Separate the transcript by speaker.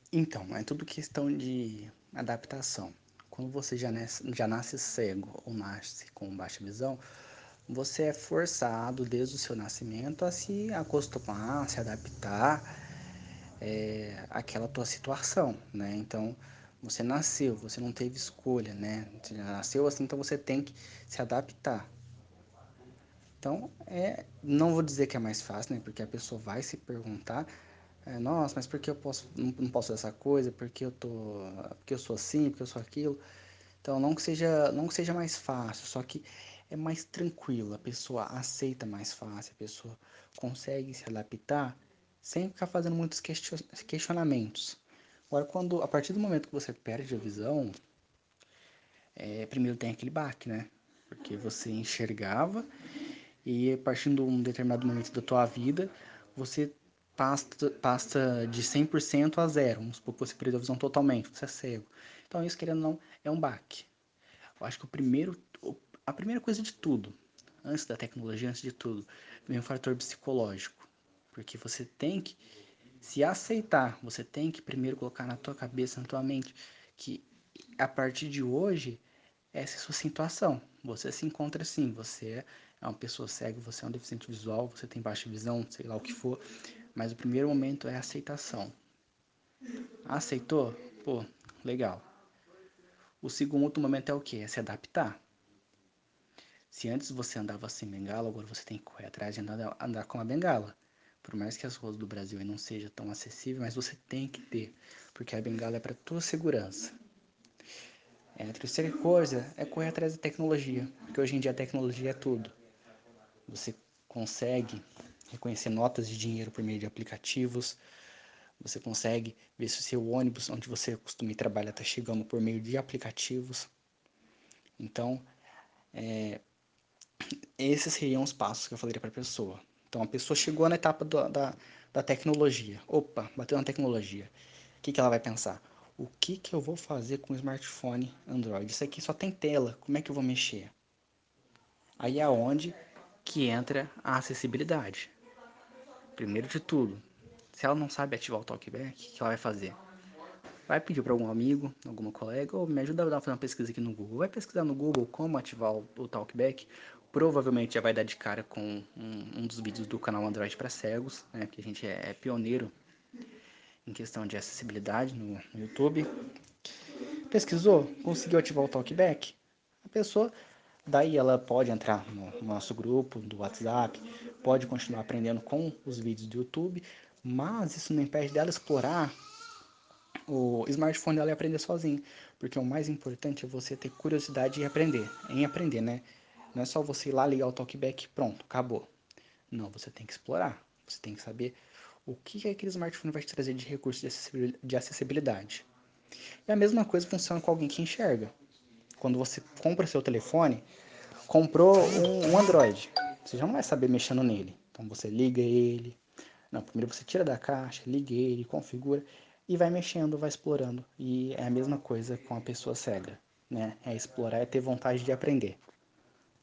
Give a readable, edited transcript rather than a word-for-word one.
Speaker 1: Então, é tudo questão de adaptação. Quando você já nasce cego ou nasce com baixa visão, você é forçado desde o seu nascimento a se acostumar, se adaptar àquela tua situação, né? Então, você nasceu, você não teve escolha, né? Você já nasceu assim, então você tem que se adaptar. Então, não vou dizer que é mais fácil, né? Porque a pessoa vai se perguntar, nossa, mas por que eu não posso fazer essa coisa? Porque eu sou assim, porque eu sou aquilo. Então, não que seja mais fácil, só que é mais tranquilo, a pessoa aceita mais fácil, a pessoa consegue se adaptar sem ficar fazendo muitos questionamentos. Agora, a partir do momento que você perde a visão, primeiro tem aquele baque, né? Porque você enxergava e a partir de um determinado momento da tua vida, você passa de 100% a zero. Vamos supor que você perdeu a visão totalmente, você é cego. Então, isso, querendo ou não, é um baque. Eu acho que a primeira coisa de tudo, antes da tecnologia, antes de tudo, vem o fator psicológico. Porque você tem que se aceitar, você tem que primeiro colocar na tua cabeça, na tua mente, que a partir de hoje, essa é a sua situação. Você se encontra assim, você é uma pessoa cega, você é um deficiente visual, você tem baixa visão, sei lá o que for, mas o primeiro momento é a aceitação. Aceitou? Pô, legal. O segundo momento é o quê? É se adaptar. Se antes você andava sem bengala, agora você tem que correr atrás de andar com a bengala. Por mais que as ruas do Brasil não sejam tão acessíveis, mas você tem que ter, porque a bengala é para tua segurança. A terceira coisa é correr atrás da tecnologia, porque hoje em dia a tecnologia é tudo. Você consegue reconhecer notas de dinheiro por meio de aplicativos, você consegue ver se o seu ônibus, onde você costuma ir trabalhar, está chegando por meio de aplicativos. Então, esses seriam os passos que eu falaria para a pessoa. Então, a pessoa chegou na etapa da tecnologia. Opa, bateu na tecnologia. O que ela vai pensar? O que eu vou fazer com o smartphone Android? Isso aqui só tem tela, como é que eu vou mexer? Aí é onde que entra a acessibilidade. Primeiro de tudo, se ela não sabe ativar o TalkBack, o que ela vai fazer? Vai pedir para algum amigo, alguma colega, ou me ajuda a fazer uma pesquisa aqui no Google. Vai pesquisar no Google como ativar o Talkback. Provavelmente já vai dar de cara com um dos vídeos do canal Android para cegos, né? Que a gente é pioneiro em questão de acessibilidade no YouTube. Pesquisou, conseguiu ativar o Talkback. A pessoa, daí ela pode entrar no nosso grupo do WhatsApp, pode continuar aprendendo com os vídeos do YouTube, mas isso não impede dela explorar o smartphone dela e aprender sozinho. Porque o mais importante é você ter curiosidade em aprender, né? Não é só você ir lá ligar o talkback e pronto, acabou. Não, você tem que explorar. Você tem que saber o que aquele smartphone vai te trazer de recurso de acessibilidade. E a mesma coisa funciona com alguém que enxerga. Quando você compra seu telefone, comprou um Android, você já não vai saber mexendo nele. Então você liga ele, não, primeiro você tira da caixa, liga ele, configura e vai mexendo, vai explorando. E é a mesma coisa com a pessoa cega, né? É explorar, é ter vontade de aprender.